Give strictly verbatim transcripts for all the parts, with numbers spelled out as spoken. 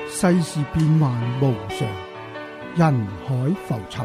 世事變幻無常，人海浮沉。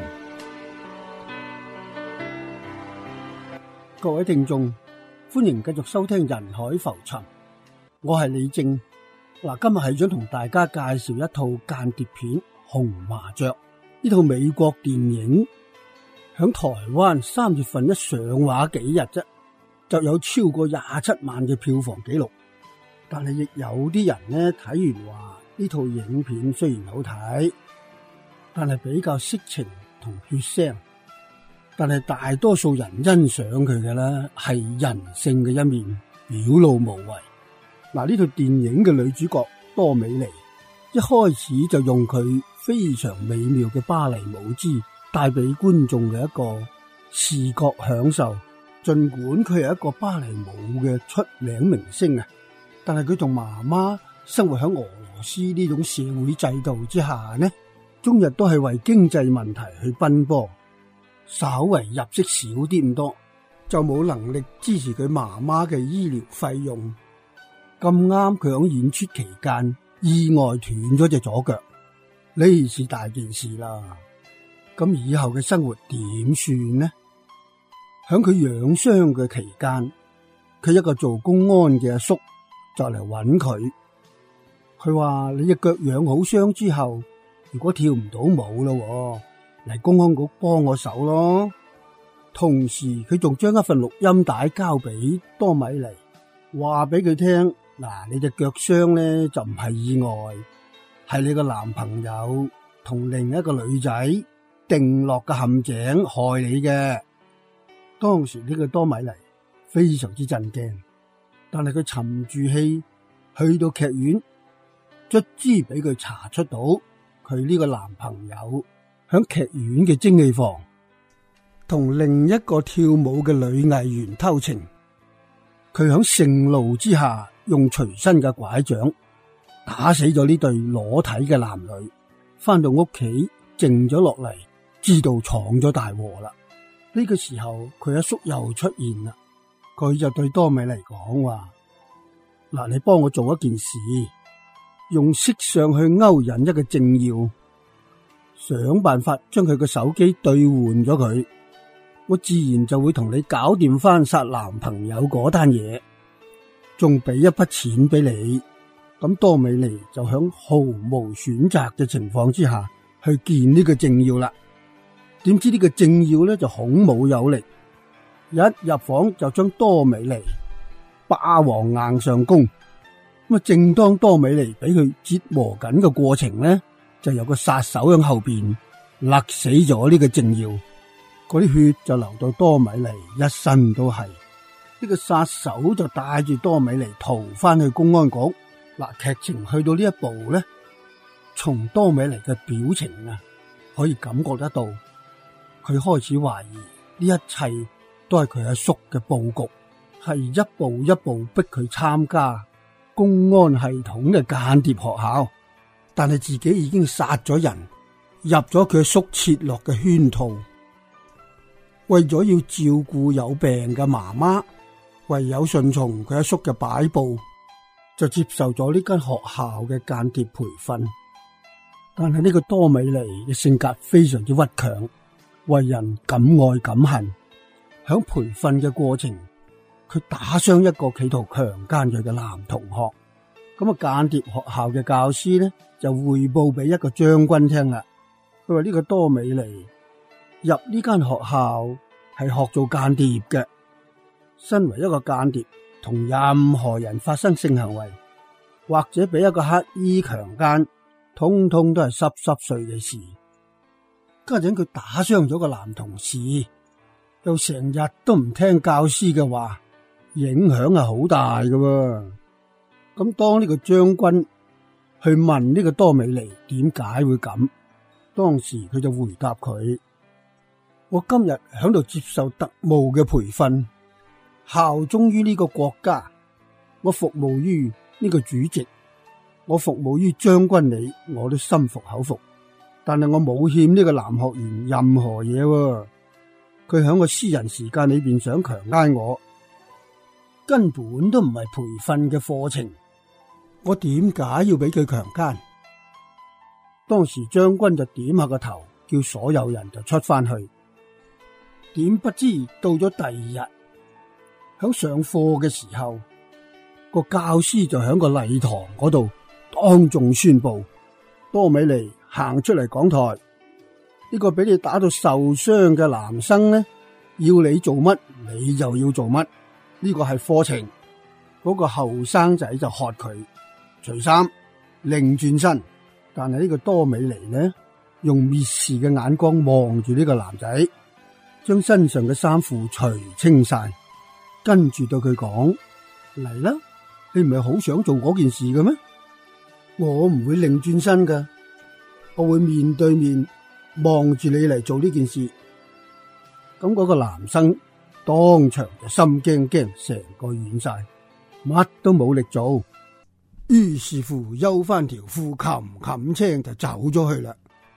各位聽眾，歡迎繼續收聽《人海浮沉》，我係李正。嗱，今日係想同大家介紹一套間諜片《紅麻雀》。呢套美國電影響台灣三月份一上畫幾日啫，就有超過廿七萬嘅票房紀錄。但係亦有啲人呢睇完話呢套影片雖然好睇，但係比較色情同血腥。但係大多數人欣賞佢嘅咧係人性嘅一面，表露無遺。嗱，呢套電影嘅女主角多美妮一開始就用佢非常美妙嘅芭蕾舞姿帶俾觀眾嘅一個視覺享受。盡管佢係一個芭蕾舞嘅出名明星啊，但係佢同媽媽生活喺俄羅斯呢種社會制度之下呢，終日都係為經濟問題去奔波。稍為入息少啲咁多，就冇能力支持佢媽媽嘅醫療費用。咁啱佢喺演出期間意外斷咗隻左腳，呢是大件事啦。咁以後嘅生活點算呢？響佢養傷嘅期間，佢一個做公安嘅阿叔就嚟揾佢。佢話：你隻腳養好傷之後，如果跳唔到舞咯，嚟公安局幫我手咯。同時佢仲將一份錄音帶交俾多米尼，話俾佢聽：嗱，你隻腳傷咧就唔係意外，係你個男朋友同另一個女仔定落嘅陷阱害你嘅。當時呢個多米尼非常之震驚，但係佢沉住氣去到劇院，卒之俾佢查出到佢呢個男朋友響劇院嘅蒸氣房同另一個跳舞嘅女藝員偷情。佢響盛怒之下用隨身嘅拐杖打死咗呢對裸體嘅男女，翻到屋企靜咗落嚟，知道闖咗大禍啦。呢個時候佢阿叔又出現啦，佢就對多美尼講話：嗱，你幫我做一件事，用色相去勾引一個政要，想辦法將佢個手機兌換咗佢，我自然就會同你搞掂翻殺男朋友嗰單嘢，仲俾一筆錢俾你。咁多美尼就響毫無選擇嘅情況之下去見呢個政要啦。點知呢個政要咧就孔武有力，一入房就將多美尼霸王硬上弓。咁啊，正當多美尼俾佢折磨緊嘅過程咧，就有個殺手喺後邊勒死咗呢個政要，嗰啲血就流到多美尼一身都係。呢個殺手就帶住多美尼逃翻去公安局。嗱，劇情去到呢一步咧，從多美尼嘅表情啊，可以感覺得到。佢開始懷疑呢一切都係佢阿叔嘅佈局，係一步一步逼佢參加公安系統嘅間諜學校，但係自己已經殺咗人，入咗佢阿叔設落嘅圈套。為咗要照顧有病嘅媽媽，唯有順從佢阿叔嘅擺布，就接受咗呢間學校嘅間諜培訓。但係呢個多美尼嘅性格非常之屈強，為人敢愛敢恨。響培訓嘅過程，佢打傷一個企圖強姦佢嘅男同學。咁啊，間諜學校嘅教師呢就匯報俾一個將軍聽啦。佢話呢個多美尼入呢間學校係學做間諜嘅。身為一個間諜，同任何人發生性行為，或者俾一個乞衣強姦，通通都係濕濕碎嘅事。家陣佢打傷咗個男同事，又成日都唔聽教師嘅話，影響係好大㗎。咁當呢個將軍去問呢個多美尼點解會咁，當時佢就回答佢：我今日響度接受特務嘅培訓，效忠於呢個國家，我服務於呢個主席，我服務於將軍你，我都心服口服。但係我冇欠呢個男學員任何嘢喎，佢喺我私人時間裏邊想強姦我，根本都唔係培訓嘅課程，我點解要俾佢強姦？ 當時將軍就點下個頭，叫所有人就出翻去。點不知到咗第二日，響上課嘅時候，個教師就響個禮堂嗰度當眾宣布，多美尼行出嚟講台，呢個俾你打到受傷嘅男生呢，要你做乜你就要做乜，呢個係課程。嗰個後生仔就喝佢除衫，擰轉身，但係呢個多美尼呢，用蔑視嘅眼光望住呢個男仔，將身上嘅衫褲除清晒，跟住對佢講：嚟啦，你唔係好想做嗰件事嘅咩？我唔會擰轉身噶，我會面對面望住你嚟做呢件事。咁嗰個男生當場就心驚驚，成個軟晒，乜都冇力做，於是乎休翻條褲，冚冚青就走咗去啦。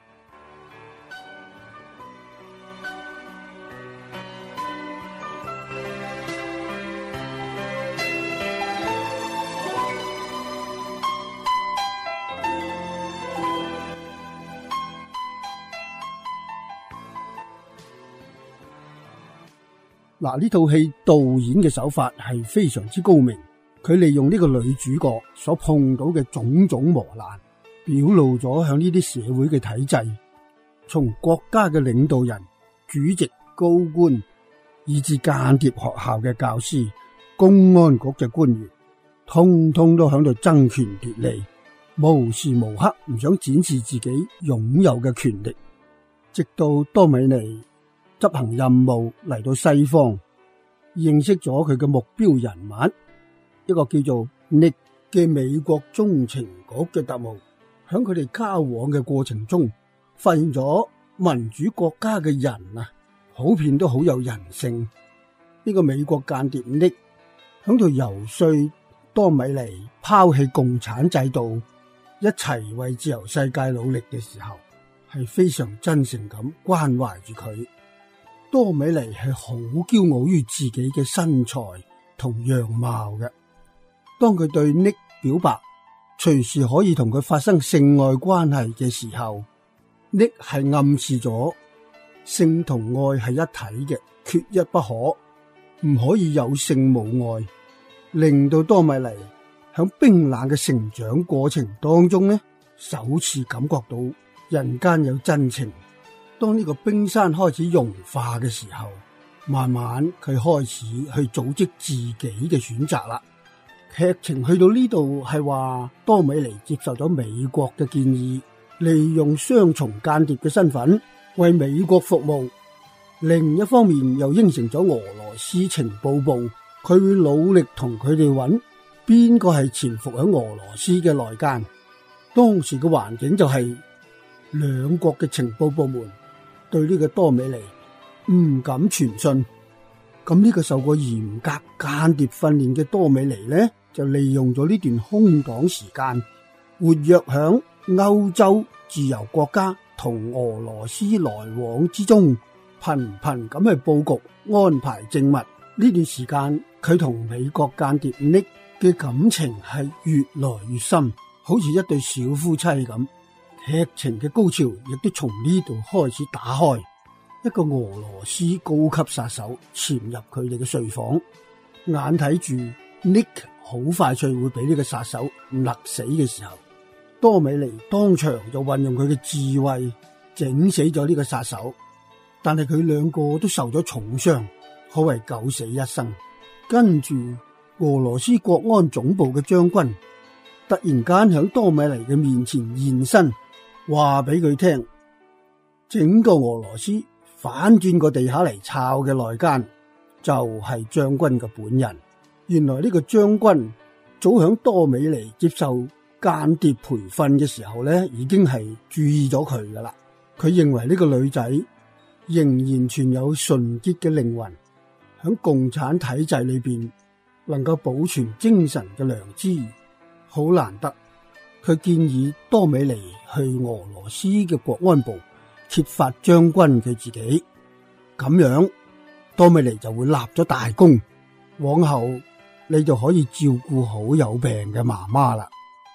嗱，呢套戲導演嘅手法係非常之高明，佢利用呢個女主角所碰到嘅種種磨難，表露咗向呢啲社會嘅體制，從國家嘅領導人、主席、高官，以至間諜學校嘅教師、公安局嘅官員，通通都響度爭權奪利，無時無刻唔想展示自己擁有嘅權力。直到多美尼執行任務嚟到西方，認識咗佢嘅目標人物，一個叫做 Nick 嘅美國中情局嘅特務。響佢哋交往嘅過程中，發現咗民主國家嘅人啊，普遍都好有人性。呢個美國間諜 Nick 響度游說多美尼拋棄共產制度，一齊為自由世界努力嘅時候，係非常真誠咁關懷住佢。多美尼係好驕傲於自己嘅身材同樣貌嘅。當佢對 Nick 表白隨時可以同佢發生性愛關係嘅時候， Nick 係暗示咗性同愛係一體嘅，缺一不可，唔可以有性無愛，令到多美尼響冰冷嘅成長過程當中呢，首次感覺到人間有真情。當呢個冰山開始融化嘅時候，慢慢佢開始去組織自己嘅選擇啦。劇情去到呢度係話，多美尼接受咗美國嘅建議，利用雙重間諜嘅身份為美國服務。另一方面又應承咗俄羅斯情報部，佢會努力同佢哋揾邊個係潛伏喺俄羅斯嘅內奸。當時嘅環境就係兩國嘅情報部門對呢個多美尼唔敢傳信，咁呢個受過嚴格間諜訓練嘅多美尼呢，就利用咗呢段空檔時間，活躍響歐洲自由國家同俄羅斯來往之中，頻頻咁去佈局安排證物。呢段時間佢同美國間諜 Nick 嘅感情係越來越深，好似一對小夫妻咁。劇情嘅高潮亦都從呢度開始打開，一個俄羅斯高級殺手潛入佢哋嘅睡房，眼睇住 Nick 好快脆會俾呢個殺手勒死嘅時候，多美尼當場就運用佢嘅智慧整死咗呢個殺手，但係佢兩個都受咗重傷，可謂九死一生。跟住俄羅斯國安總部嘅將軍突然間響多美尼嘅面前現身，話俾佢聽，整個俄羅斯反轉個地下嚟抄嘅內奸就係將軍嘅本人。原來呢個將軍早響多美尼接受間諜培訓嘅時候咧，已經係注意咗佢噶啦。佢認為呢個女仔仍然存有純潔嘅靈魂，響共產體制裏邊能夠保存精神嘅良知，好難得。佢建議多美尼去俄羅斯嘅國安部揭發將軍佢自己，咁樣多美尼就會立咗大功，往後你就可以照顧好有病嘅媽媽啦。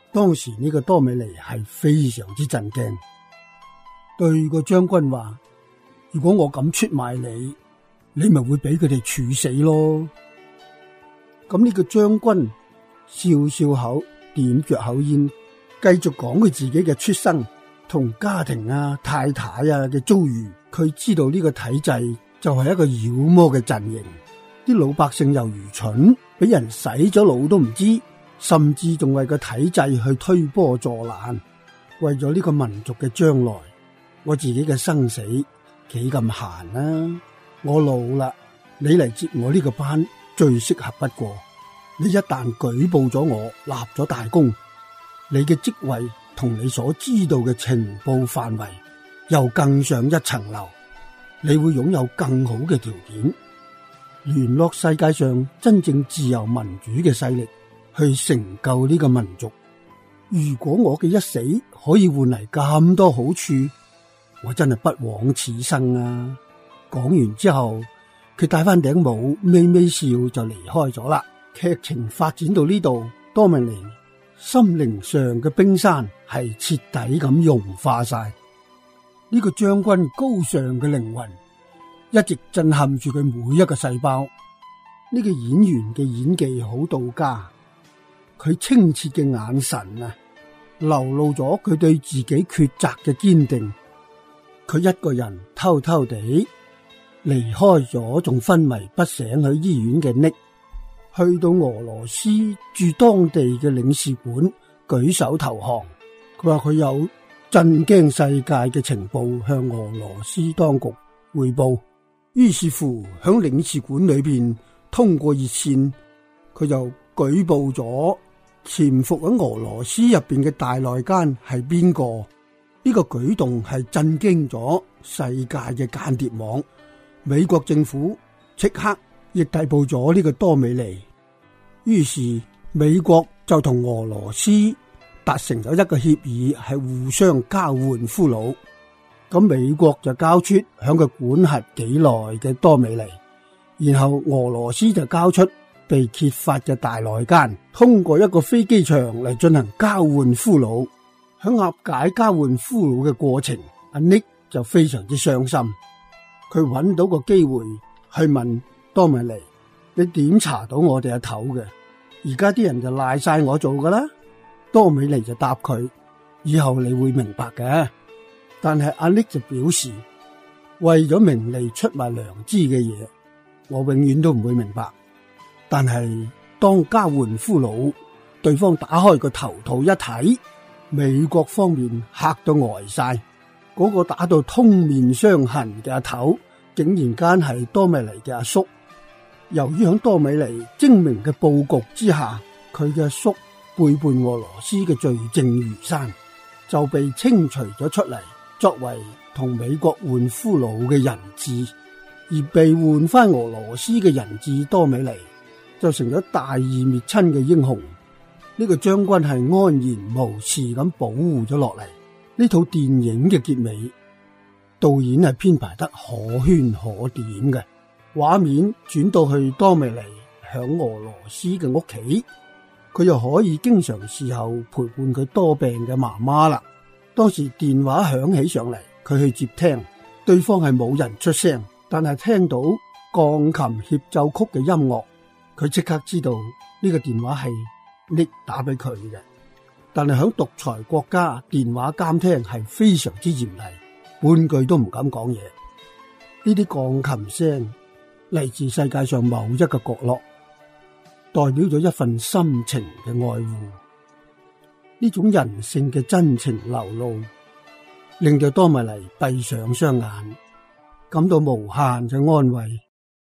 當時呢個多美尼係非常之震驚，對個將軍話：如果我敢出賣你，你咪會俾佢哋處死咯。咁呢個將軍笑笑口，點着口煙，繼續講佢自己嘅出生同家庭啊、太太啊嘅遭遇。佢知道呢個體制就係一個妖魔嘅陣營，啲老百姓又愚蠢，俾人洗咗腦都唔知，甚至仲為個體制去推波助瀾。為咗呢個民族嘅將來，我自己嘅生死幾咁閒啊！我老啦，你嚟接我呢個班最適合不過。你一旦舉報咗我，立咗大功，你嘅職位同你所知道嘅情報範圍又更上一層樓，你會擁有更好嘅條件，聯絡世界上真正自由民主嘅勢力，去成就呢個民族。如果我嘅一死可以換嚟咁多好處，我真係不枉此生啊！講完之後，佢戴翻頂帽，微微笑就離開咗啦。劇情發展到呢度，多米尼心靈上嘅冰山係徹底咁融化晒。呢個將軍高尚嘅靈魂一直震撼住佢每一個細胞。呢個演員嘅演技好到家，佢清澈嘅眼神啊，流露咗佢對自己抉擇嘅堅定。佢一個人偷偷地離開咗仲昏迷不醒去醫院嘅Nick，去到俄羅斯駐當地嘅領事館舉手投降。佢話佢有震驚世界嘅情報向俄羅斯當局匯報，於是乎響領事館裏邊通過熱線，佢就舉報咗潛伏喺俄羅斯入邊嘅大內奸係邊個。呢個舉動係震驚咗世界嘅間諜網，美國政府即刻亦逮捕咗呢個多美尼。於是美國就同俄羅斯達成咗一個協議，係互相交換俘虜。咁美國就交出響佢管轄幾內嘅多美尼，然後俄羅斯就交出被揭發嘅大內奸。通過一個飛機場嚟進行交換俘虜。響押解交換俘虜嘅過程，阿 Nick 就非常之傷心。佢揾到個機會去問多美尼：你點查到我哋阿頭嘅？而家啲人就賴晒我做噶啦。多美尼就答佢：以後你會明白嘅。但係阿 Nick 就表示，為咗名利出賣良知嘅嘢，我永遠都唔會明白。但係當交換俘虜，對方打開個頭套一睇，美國方面嚇到呆晒，嗰、那個打到通面傷痕嘅阿頭，竟然間係多美尼嘅阿叔。由於喺多美尼精明嘅布局之下，佢嘅阿叔背叛俄羅斯嘅罪證如山，就被清除咗出嚟，作為同美國換俘虜嘅人質。而被換翻俄羅斯嘅人質多美尼，就成咗大義滅親嘅英雄。呢個將軍係安然無事咁保護咗落嚟。呢套電影嘅結尾，導演係編排得可圈可點嘅。畫面轉到去多美尼響俄羅斯嘅屋企，佢又可以經常侍候陪伴佢多病嘅媽媽啦。當時電話響起上嚟，佢去接聽，對方係冇人出聲，但係聽到鋼琴協奏曲嘅音樂，佢即刻知道呢個電話係Nick打俾佢嘅。但係響獨裁國家，電話監聽係非常之嚴厲，半句都唔敢講嘢。呢啲鋼琴聲嚟自世界上某一個角落，代表咗一份深情嘅愛護。呢種人性嘅真情流露，令到多美尼閉上雙眼，感到無限嘅安慰。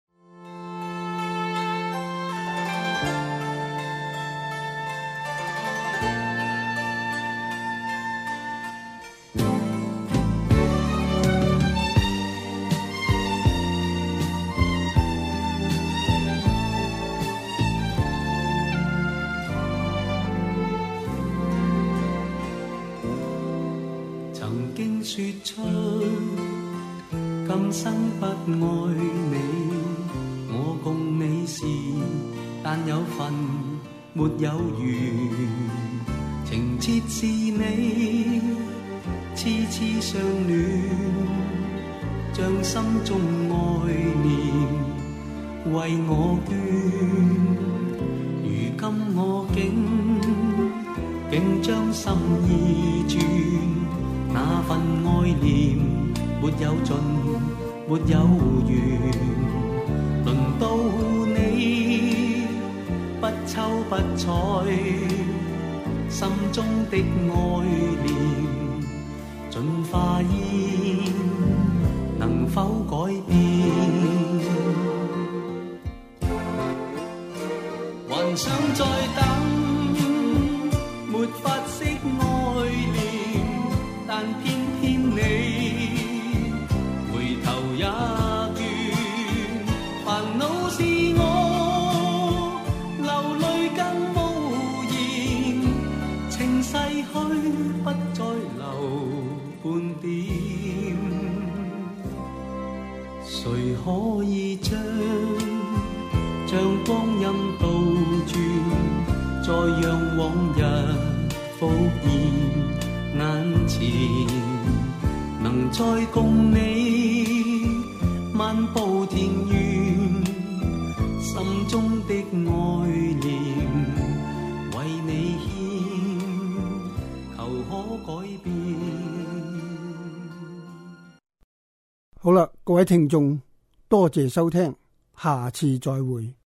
說出今生不愛你，我共你是但有份沒有緣， 情切是你，痴痴相戀，將心中愛念為我捐。如今我竟竟將心意轉，那份愛念沒有盡，沒有完。輪到你不瞅不睬，心中的愛念盡化煙，能否改變？還想再等，沒法釋愛念，但偏偏你回頭也倦。煩惱是我流淚更無言，情逝去不再留半點。誰可以將將光陰倒轉，再讓往日復現眼前，能再共你漫步田園，心中的愛念為你獻，求可改變。 好啦，各位聽眾，多謝收聽，下次再會。